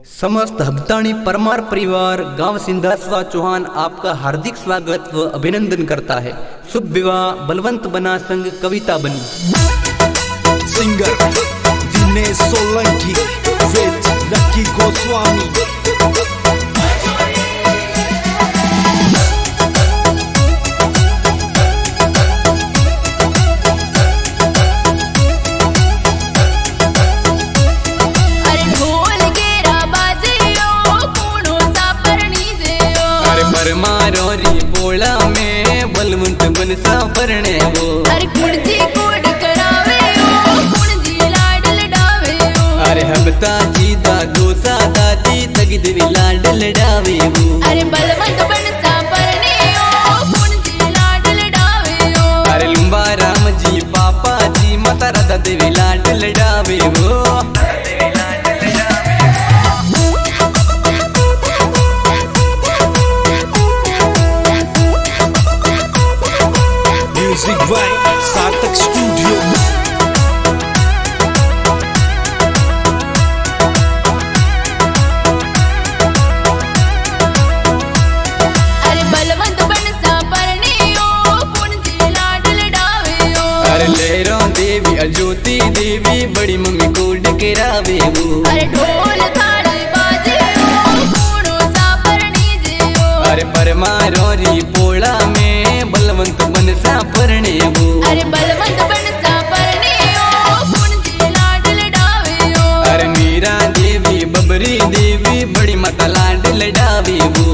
समस्त हब्ताणी परमार परिवार गांव सिंधासवा चौहान आपका हार्दिक स्वागत व अभिनंदन करता है। शुभ विवाह बलवंत बना संग कविता बनी। सिंगर दिनेश सोलंकी विद लकी गोस्वामी। मारो री बोला में बलवंत बनसा परणे वो। अरे कुणजी कोड करावे ओ कुणजी लाड लडावे ओ। अरे हबता जी दादो सा दादी तगी देवी लाड लडावे वो। अरे बलवंत बनसा परणे ओ कुणजी लाड लडावे ओ। अरे लुंबा राम जी पापा जी माता राधा देवी लाड लडावे वो। Music by Sarthak studio. अरे बलवंत बनसा परणे ओ कुणजी लाड लडावे ओ। अरे लहरों देवी अज्योति देवी बड़ी मम्मी को डकरावे वो। अरे ढोल थाली बाजे ओ कुणो सा परणी जे ओ। अरे परमारो री पोला में बलवंत बनसा परणे वो। अरे बलवंत बनसा परणे ओ कुणजी लाड लडावे ओ। अरे मीरा देवी बबरी देवी बड़ी माता लाड लडावे वो।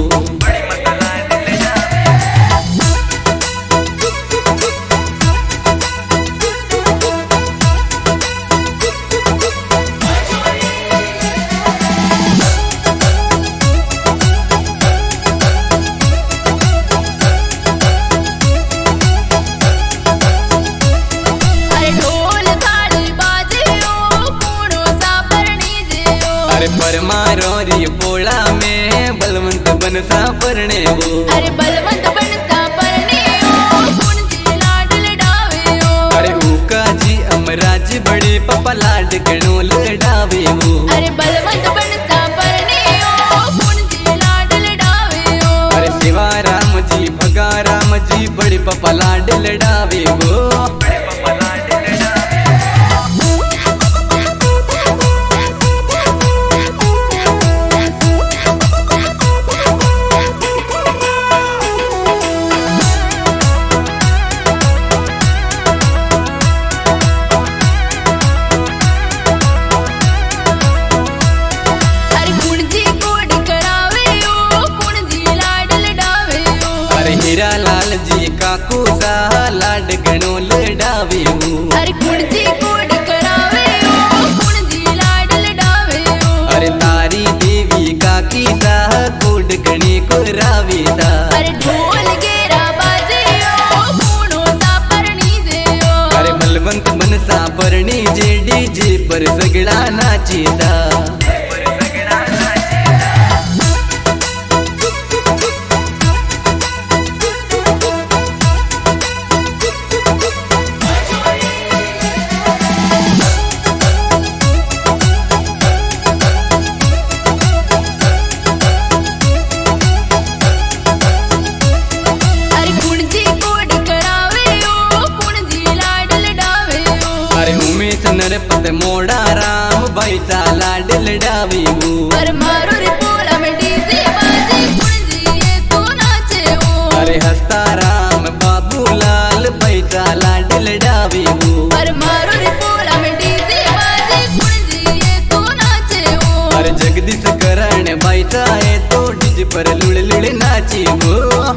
अरे परमारो री पोला में बलवंत बनसा परणे वो। अरे बलवंत बनसा परणे ओ कुणजी लाड लडावे ओ। अरे ऊका जी अमराज बड़े पापा लाड कणो लडावे वो। अरे बलवंत बनसा परणे ओ कुणजी लाड लडावे ओ। अरे शिवा राम जी भगा राम जी बड़े पापा लाड लडावे वो। हीरा लाल जी काकू सा लाड गणो लडावे वो। अरे कुणजी कोड करावे ओ कुणजी लाड लडावे ओ। अरे तारी देवी काकी सा कोड गणी को रावे सा। अरे ढोल गेरा बाजे ओ कुणो सा परणी जे ओ। अरे बलवंत बनसा परणी जे डीजे पर सगळा नाचीता। नरपत मोड़ा राम भाई सा लाड लडावे वो। अरे मारो रे पोला में डीजे बाजे कुणजी ये तो नाचे ओ। अरे हस्ता राम बाबू लाल भाई सा लाड लडावे वो। अरे मारो रे पोला में डीजे बाजे कुणजी ये तो नाचे ओ। अरे जगदीश करण भाई सा ये तो डीजे पर लुड़ लुड़ नाचे वो।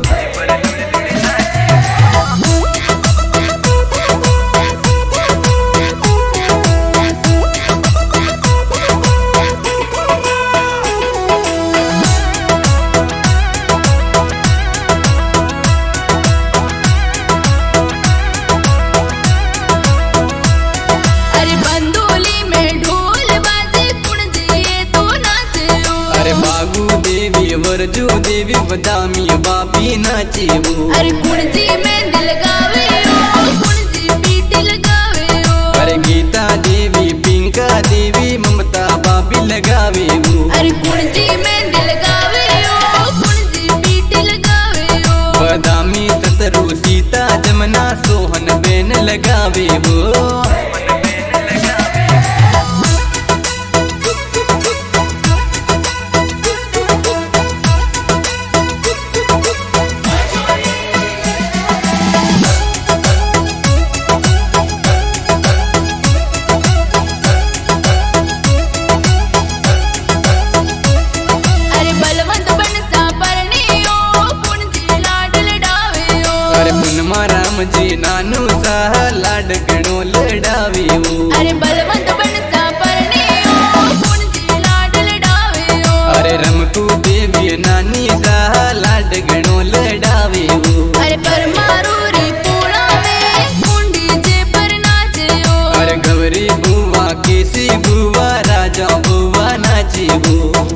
वरजू देवी बदामी बापी नाचे वो। अरे कुणजी में दिल गावे ओ कुणजी पीटी लगावे ओ। अरे गीता देवी पिंका देवी ममता बाबी लगावे वो। अरे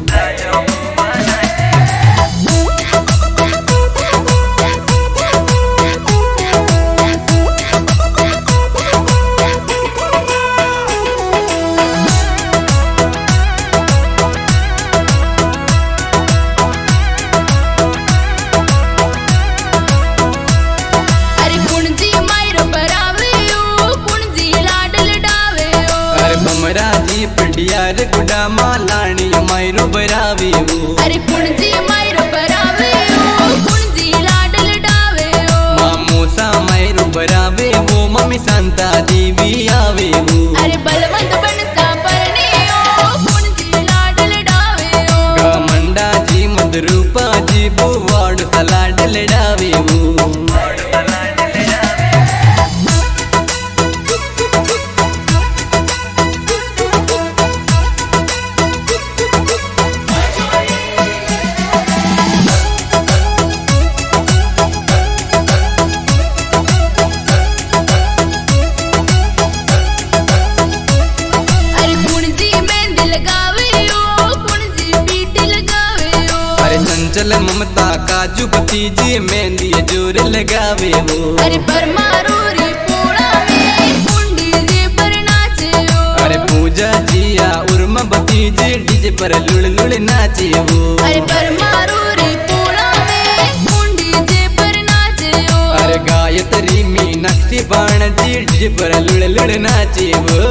जी पंडियार गुडा मालानी मायरो बरावे वो अरे कुणजी मायरो बरावे ओ कुणजी लाडल डावे ओ मामोसा मायरो बरावे वो मम्मी शांता देवी आवे वो अरे बलवंत बनसा परने ओ कुणजी लाडल डावे ओ गामंडा जी मधुरूपा जी बुवाड़ लाडल डावे वो चल ममता काजू भतीजी मेहंदी जोर लगावे वो अरे परमारूरी पोड़ा में कुंडी रे पर नाचे ओ अरे पूजा जिया उर्मा भतीजी डीजे पर लुड़ लुड़ नाचे वो अरे परमारूरी पोड़ा में कुंडी जे पर नाचे ओ अरे गायत्री मीनाक्षी बाण जी डीजे पर लुड़ लुड़ नाचे वो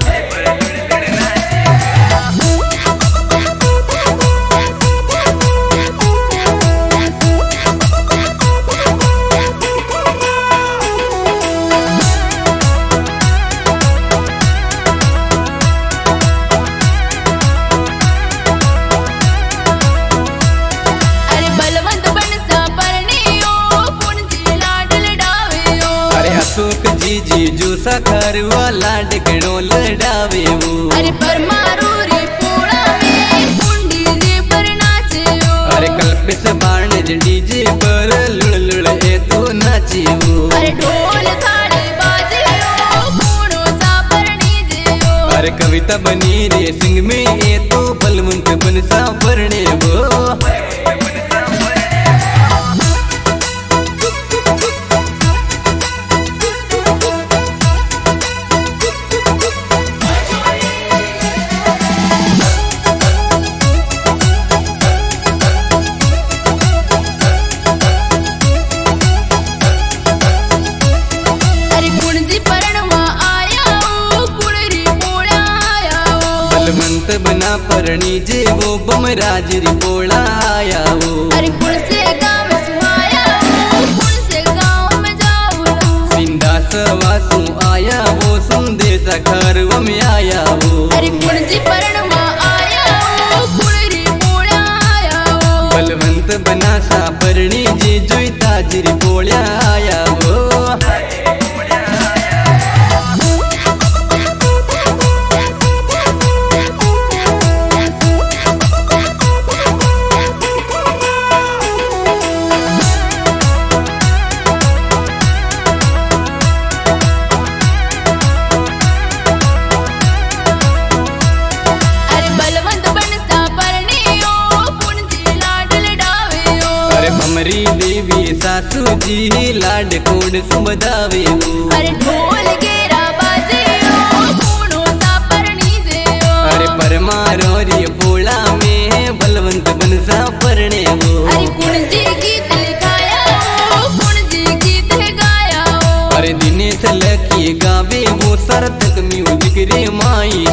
अशोक जी जी जो सखर वाला डगड़ो लड़ावे वो अरे परमारूरी पोड़ा में कुंडी रे पर नाचे ओ अरे कल्पित बाण डीजे पर लुड़ लुड़ ए तो नाचे वो अरे ढोल थाली बाजे ओ कोनो सा परनी जे ओ अरे कविता बनी रे सिंह में ए तो बलवंत बनसा परने वो बलवंत बना परनी जे वो बमराज रिपोड़ा आया वो अरे कुण से गाँव सुहाया वो कुण से गाँव में जाऊँ सिंधा सवासु आया वो संदेश घर में आया वो अरे कुण जी परणवा आया वो कुण रिपोड़ा आया वो बलवंत बना सा परनी जे जोईता जी रिपोड़ा आया वो हमरी देवी सासू जी लाड कोड सुमदावे वो अरे ढोल गेरा बाजे ओ कोनो सा परनी जे ओ अरे परमारोरी पोला में बलवंत बनसा परने वो अरे कुण जी गीत लिखाया ओ कुण जी गीत गाया ओ अरे दिनेश लकी गावे वो सार्थक म्यूजिक रे माई